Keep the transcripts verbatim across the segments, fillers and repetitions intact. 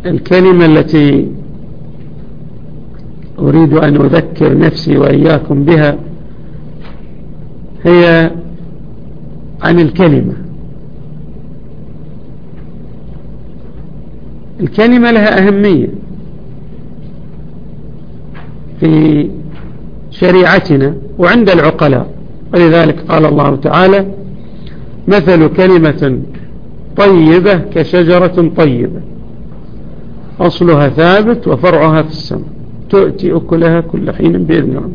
الكلمة التي أريد أن أذكر نفسي وإياكم بها هي عن الكلمة. الكلمة لها أهمية في شريعتنا وعند العقلاء، ولذلك قال الله تعالى: مثل كلمة طيبة كشجرة طيبة أصلها ثابت وفرعها في السماء تؤتي أكلها كل حين بإذن ربها.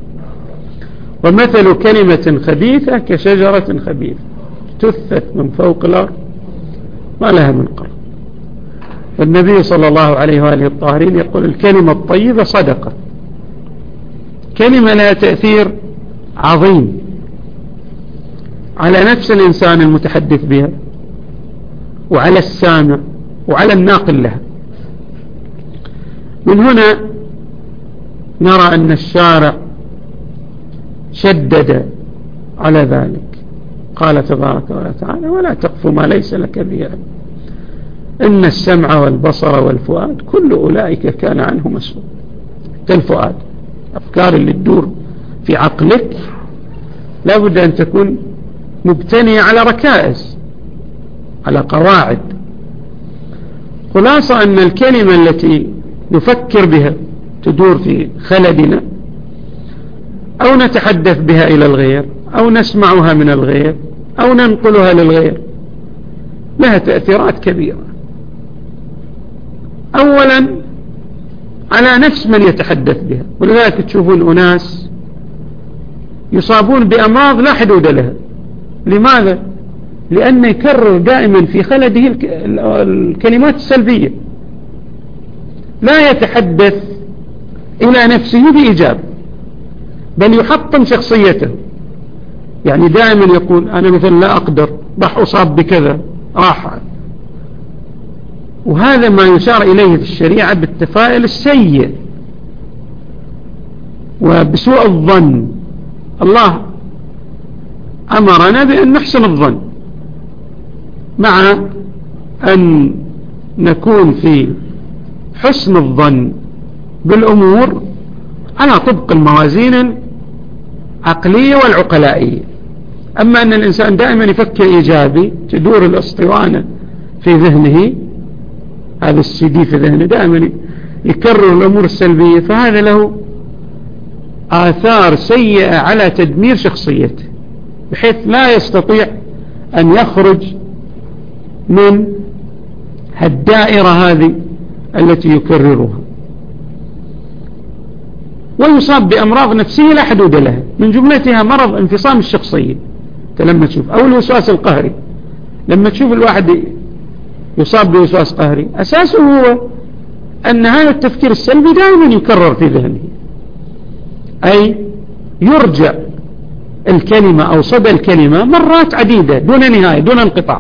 ومثل كلمة خبيثة كشجرة خبيثة تثت من فوق الأرض ما لها من قرار. والنبي صلى الله عليه وآله الطاهرين يقول: الكلمة الطيبة صدقة. كلمة لها تأثير عظيم على نفس الإنسان المتحدث بها وعلى السامع وعلى الناقل لها. من هنا نرى أن الشارع شدد على ذلك، قال تبارك وتعالى: ولا تقف ما ليس لك به علم إن السمع والبصر والفؤاد كل أولئك كان عنه مسؤول. الفؤاد، أفكار اللي تدور في عقلك لا بد أن تكون مبتنية على ركائز، على قواعد. خلاصة أن الكلمة التي نفكر بها تدور في خلدنا أو نتحدث بها إلى الغير أو نسمعها من الغير أو ننقلها للغير لها تأثيرات كبيرة. أولا على نفس من يتحدث بها، ولذلك تشوفون أناس يصابون بأمراض لا حدود لها. لماذا؟ لأنه يكرر دائما في خلده الكلمات السلبية، لا يتحدث إلى نفسه بإيجاب، بل يحطم شخصيته. يعني دائما يقول: أنا مثلا لا أقدر، راح أصاب بكذا، راح. وهذا ما يشار إليه في الشريعة بالتفاؤل السيء وبسوء الظن. الله أمرنا بأن نحسن الظن، مع أن نكون في حسن الظن بالأمور على طبق الموازين العقلية والعقلائية. أما أن الإنسان دائما يفكر إيجابي، تدور الأسطوانة في ذهنه، هذا السيدي في ذهنه دائما يكرر الأمور السلبية، فهذا له آثار سيئة على تدمير شخصيته، بحيث لا يستطيع أن يخرج من الدائرة هذه التي يكررها، ويصاب بأمراض نفسية لا حدود لها، من جملتها مرض انفصام الشخصية. لما تشوف أو الوسواس القهري، لما تشوف الواحد يصاب بوسواس قهري أساسه هو أن هذا التفكير السلبي دائما يكرر في ذهنه، أي يرجع الكلمة أو صدى الكلمة مرات عديدة دون نهاية دون انقطاع.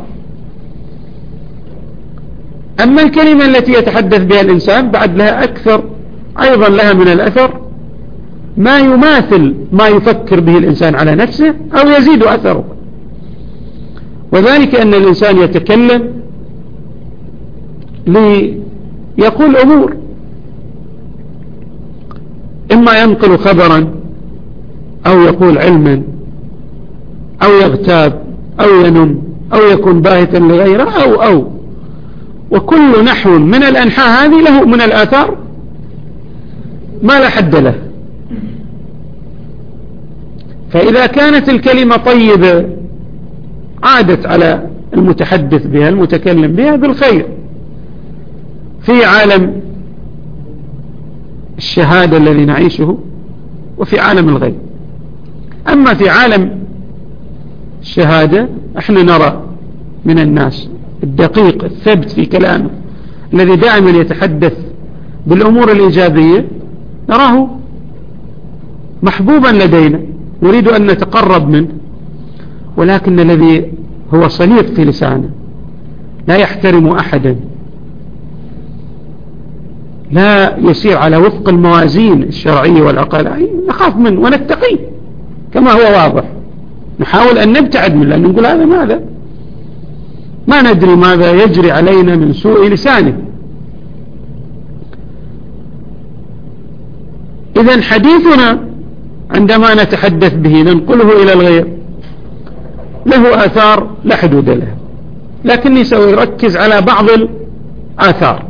أما الكلمة التي يتحدث بها الإنسان بعد لها أكثر أيضا لها من الأثر ما يماثل ما يفكر به الإنسان على نفسه أو يزيد أثره. وذلك أن الإنسان يتكلم ليقول أمور، إما ينقل خبرا أو يقول علما أو يغتاب أو ينم أو يكون باهتا لغيره أو أو وكل نحو من الأنحاء هذه له من الآثار ما لا حد له. فإذا كانت الكلمة طيبة عادت على المتحدث بها المتكلم بها بالخير في عالم الشهادة الذي نعيشه وفي عالم الغيب. أما في عالم الشهادة احنا نرى من الناس الدقيق الثبت في كلامه الذي دائما يتحدث بالأمور الإيجابية، نراه محبوبا لدينا نريد أن نتقرب منه، ولكن الذي هو صليط في لسانه لا يحترم أحدا، لا يسير على وفق الموازين الشرعية والعقلائية، نخاف منه ونتقيه كما هو واضح، نحاول أن نبتعد منه، لأن نقول هذا ماذا ما ندري ماذا يجري علينا من سوء لسانه. إذن حديثنا عندما نتحدث به ننقله إلى الغير له آثار لا حدود لها، لكني سأركز على بعض الآثار.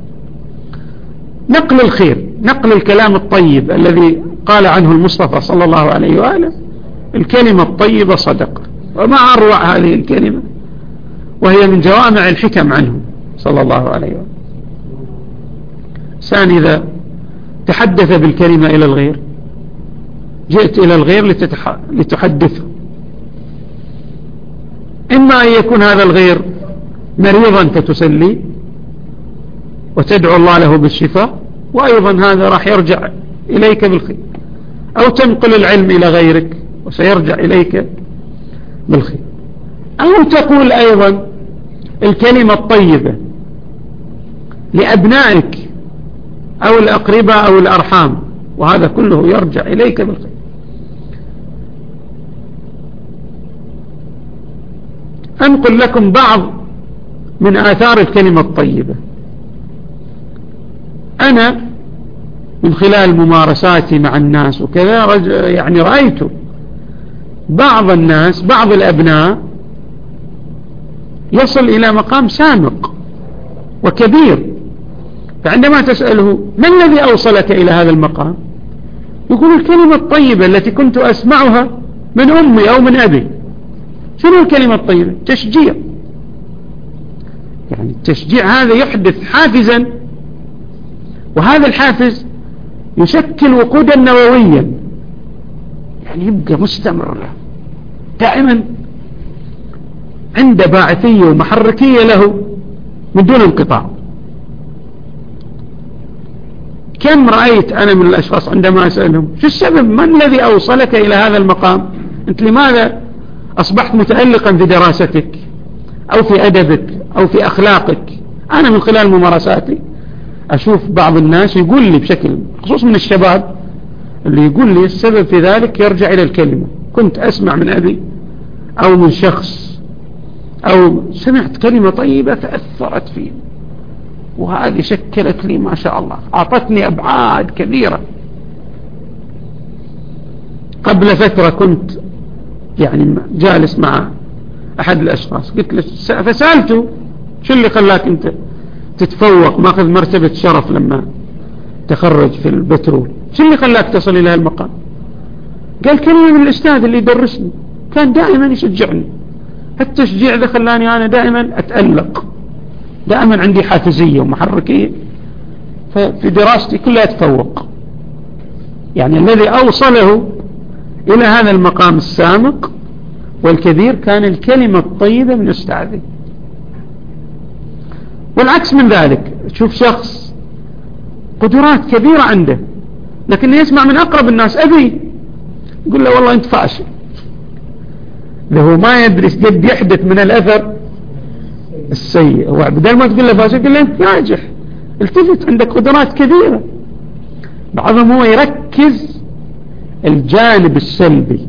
نقل الخير، نقل الكلام الطيب الذي قال عنه المصطفى صلى الله عليه وآله: الكلمة الطيبة صدقة. وما أروع هذه الكلمة، وهي من جوامع الحكم عنه صلى الله عليه وآله. إنسان إذا تحدث بالكلمة إلى الغير، جئت إلى الغير لتتح... لتحدثه، إما أن يكون هذا الغير مريضا فتسلي وتدعو الله له بالشفاء، وأيضا هذا راح يرجع إليك بالخير، أو تنقل العلم إلى غيرك وسيرجع إليك بالخير، أو تقول أيضا الكلمة الطيبة لأبنائك أو الأقرباء أو الأرحام، وهذا كله يرجع إليك بالخير. أنقل لكم بعض من آثار الكلمة الطيبة. أنا من خلال ممارساتي مع الناس وكذا يعني رأيت بعض الناس، بعض الأبناء يصل إلى مقام سامق وكبير، فعندما تسأله ما الذي أوصلك إلى هذا المقام؟ يقول الكلمة الطيبة التي كنت أسمعها من أمي أو من أبي. شنو الكلمة الطيبة؟ تشجيع. يعني التشجيع هذا يحدث حافزا، وهذا الحافز يشكل وقودا نوويا، يعني يبقى مستمر دائما عنده باعثية ومحركية له من دون انقطاع. كم رأيت أنا من الأشخاص عندما أسألهم شو السبب، ما الذي أوصلك إلى هذا المقام، أنت لماذا أصبحت متألقا في دراستك أو في أدبك أو في أخلاقك؟ أنا من خلال ممارساتي أشوف بعض الناس يقول لي بشكل خصوص من الشباب اللي يقول لي السبب في ذلك يرجع إلى الكلمة. كنت أسمع من أبي أو من شخص أو سمعت كلمة طيبة فأثرت فيه، وهذه شكلت لي ما شاء الله، أعطتني أبعاد كبيرة. قبل فترة كنت يعني جالس مع أحد الأشخاص، قلت له فسألته شو اللي خلاك أنت تتفوق ماخذ مرتبة شرف لما تخرج في البترول، شو اللي خلاك تصل إلى المقام؟ قال كلمة من الأستاذ اللي يدرسني، كان دائما يشجعني، التشجيع ذا خلاني أنا دائما أتألق، دائما عندي حافزية ومحركية، ففي دراستي كلها أتفوق. يعني الذي أوصله إلى هذا المقام السامق والكبير كان الكلمة الطيبة من أستاذي. والعكس من ذلك، تشوف شخص قدرات كبيرة عنده لكن يسمع من أقرب الناس أبي يقول له والله أنت فاشل، له ما يدرس قد يحدث من الأثر السيء. بدل ما تقول له فاشل قل له أنت ناجح، التفت عندك قدرات كبيرة. بعضهم هو يركز الجانب السلبي.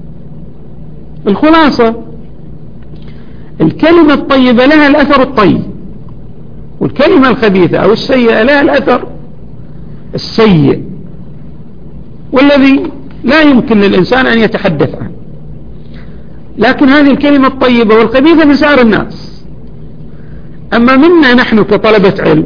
الخلاصة الكلمة الطيبة لها الأثر الطيب، والكلمة الخبيثة أو السيئة لها الأثر السيء، والذي لا يمكن للإنسان أن يتحدث عنه. لكن هذه الكلمة الطيبة والخبيثة من سائر الناس. أما منا نحن كطلبة علم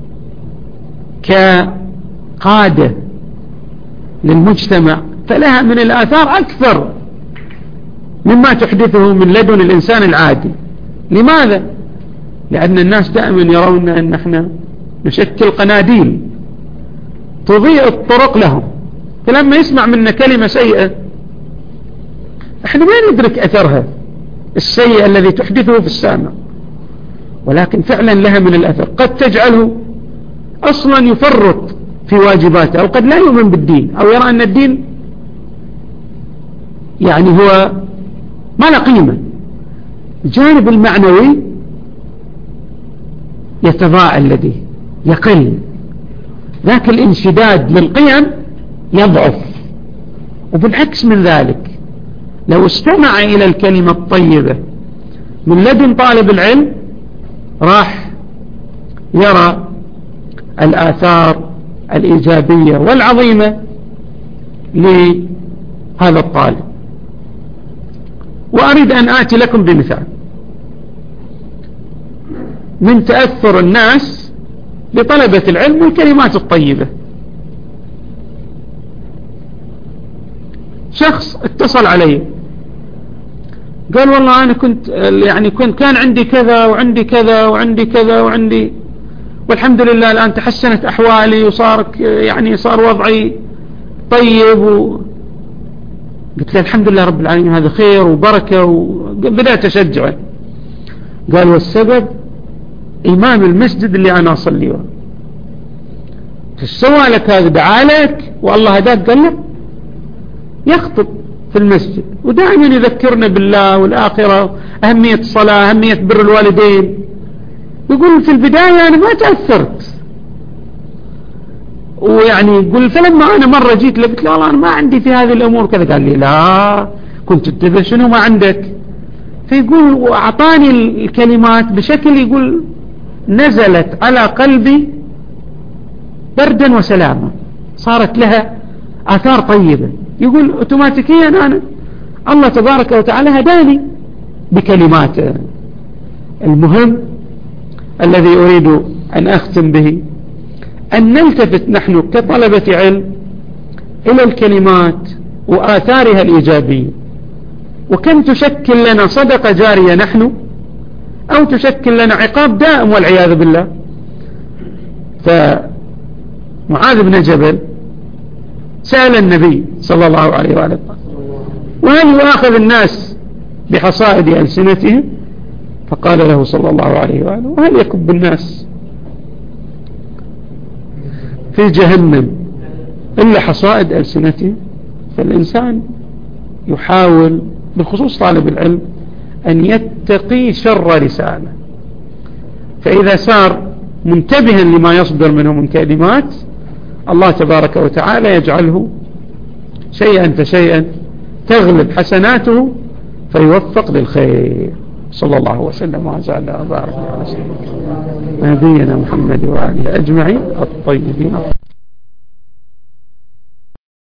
كقادة للمجتمع فلها من الآثار أكثر مما تحدثه من لدن الإنسان العادي. لماذا؟ لأن الناس دائما يرون أن احنا نشكل قناديل تضيء الطرق لهم، فلما يسمع منا كلمة سيئة احنا ما ندرك أثرها السيئة الذي تحدثه في السامع، ولكن فعلا لها من الأثر. قد تجعله أصلا يفرط في واجباته، أو قد لا يؤمن بالدين، أو يرى أن الدين يعني هو ما له قيمة. الجانب المعنوي يتضاءل لديه، يقل، ذاك الانشداد للقيم يضعف. وبالعكس من ذلك لو استمع إلى الكلمة الطيبة من لدن طالب العلم راح يرى الآثار الإيجابية والعظيمة لهذا الطالب. وأريد أن آتي لكم بمثال من تأثر الناس بطلبة العلم والكلمات الطيبة. شخص اتصل علي قال والله أنا كنت يعني كنت كان عندي كذا وعندي كذا وعندي كذا وعندي والحمد لله الآن تحسنت أحوالي وصار يعني صار وضعي طيب و... قلت له الحمد لله رب العالمين هذا خير وبركة، وبدأت أشجعه. قال والسبب إمام المسجد اللي أنا أصلي له. سوى لك هذا؟ دعا لك والله هداك؟ قال له يخطب في المسجد ودائما يذكرنا بالله والآخرة، أهمية الصلاة، أهمية بر الوالدين. يقول في البداية أنا ما تأثرت، ويعني يقول فلما أنا مرة جيت له قلت له والله أنا ما عندي في هذه الأمور كذا، قال لي لا كنت تدري شنو ما عندك. فيقول وأعطاني الكلمات بشكل يقول نزلت على قلبي بردا وسلاما، صارت لها آثار طيبة. يقول اوتوماتيكيا أنا الله تبارك وتعالى هداني بكلماته. المهم الذي أريد أن أختم به أن نلتفت نحن كطلبة علم إلى الكلمات وآثارها الإيجابية، وكم تشكل لنا صدقة جارية نحن أو تشكل لنا عقاب دائم والعياذ بالله. فمعاذ بن جبل سأل النبي صلى الله عليه وآله وهل يؤاخذ الناس بحصائد ألسنتهم؟ فقال له صلى الله عليه وآله وهل يكب الناس في جهنم إلا حصائد ألسنتهم؟ فالإنسان يحاول بالخصوص طالب العلم أن يتقي شر لسانه، فإذا صار منتبها لما يصدر منه من كلمات الله تبارك وتعالى يجعله شيئا فشيئا تغلب حسناته فيوفق للخير. صلى الله وسلم وعلى وبارك على سيدنا نبينا محمد وآله أجمعين الطيبين.